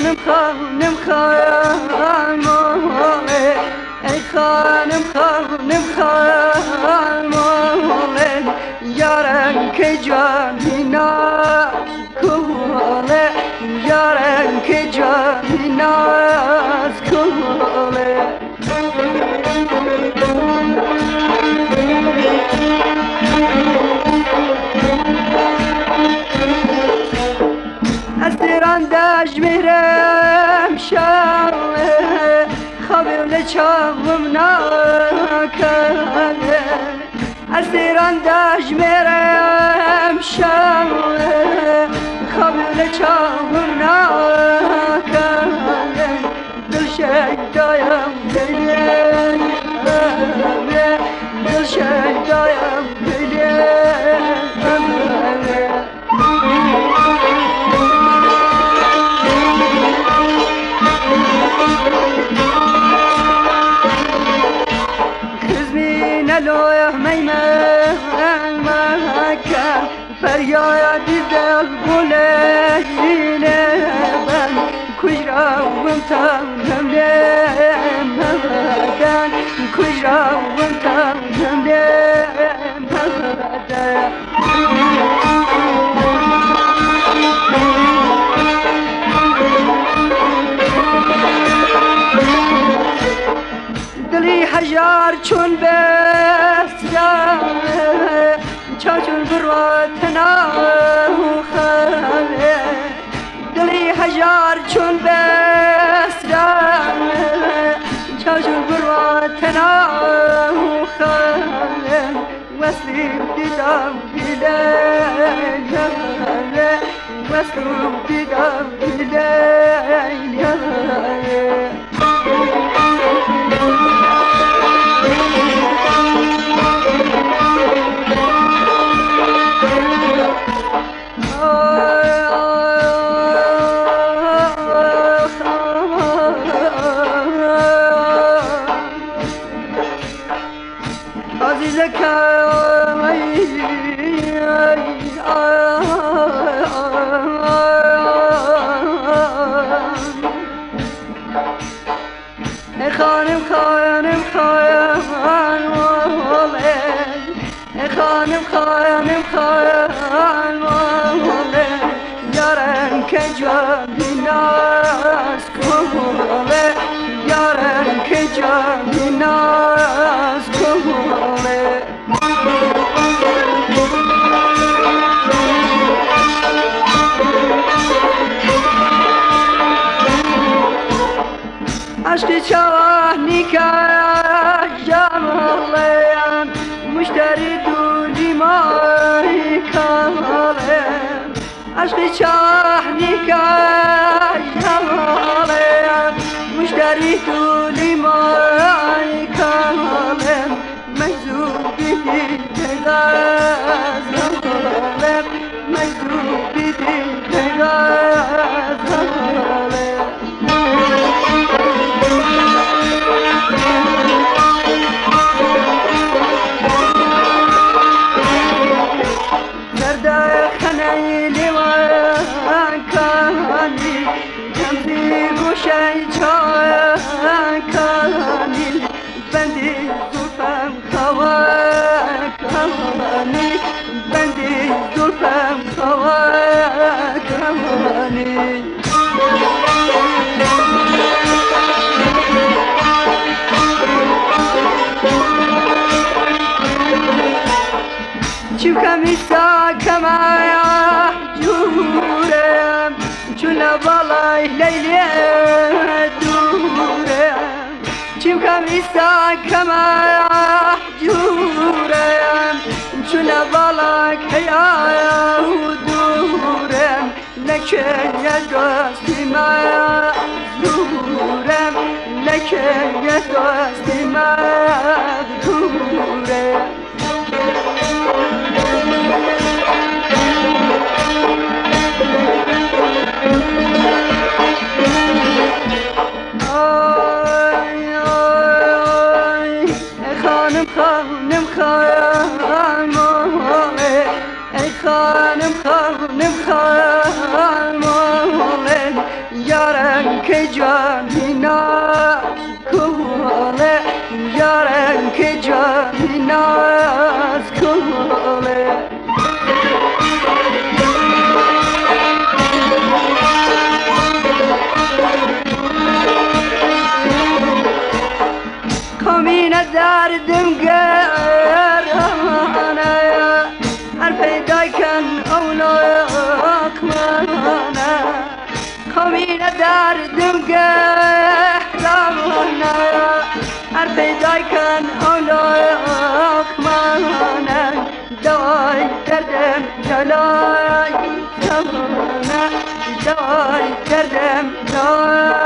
خانم خانماله ای خانم خانماله یارم که جانی ناز کوله یارم که جانی ناز کوله از ایران دشت میرم شاله خبر چاهم نکنه از ایران دشت میرم شاله خبر چاهم نکنه دل شیدایم دلیم دل شیدایم دلیم لوح میمن مکن فریادی دل بولینه من کجراوم تنم نمدن کجراوم تنم نمدن دلی هجار چون بسیار چون بروتنا خاله دلی هجار چون بسیار چون بروتنا خاله وصلی دیدم دیدن وصلی دیدم دیدن عزیزک خانم خانم خانماله خانم خانم خانماله یارم که جانی ناز کوله یارم که جانی ناز کوله عشق چاه نکاه جمالم مشتری دولی مای کامالم عشق چاه نکاه جمالم مشتری دولی مای کامالم مجذوبی دغازالم مجذوبی دغازالم خنیلی و کانی جمزی گوشی چاکانی بندی زلفم خواکانی بندی زلفم خواکانی چیو کمیسا کمایا جورم چون بالای لیلی دورم چیو کمیسا کمایا جورم چون بالای کیا دورم لکه دوستی ما دورم لکه دوستی ما دورم خانم خانماله ای خانم خانماله یارم که جانی ناز کنه یارم که جانی ناز کنه کامین دردم گرانه هر پیدا کن اولاک منه کامین دردم گرانه هر پیدا کن اولاک منه دوای دردم جلای زمانه دوای دردم جلای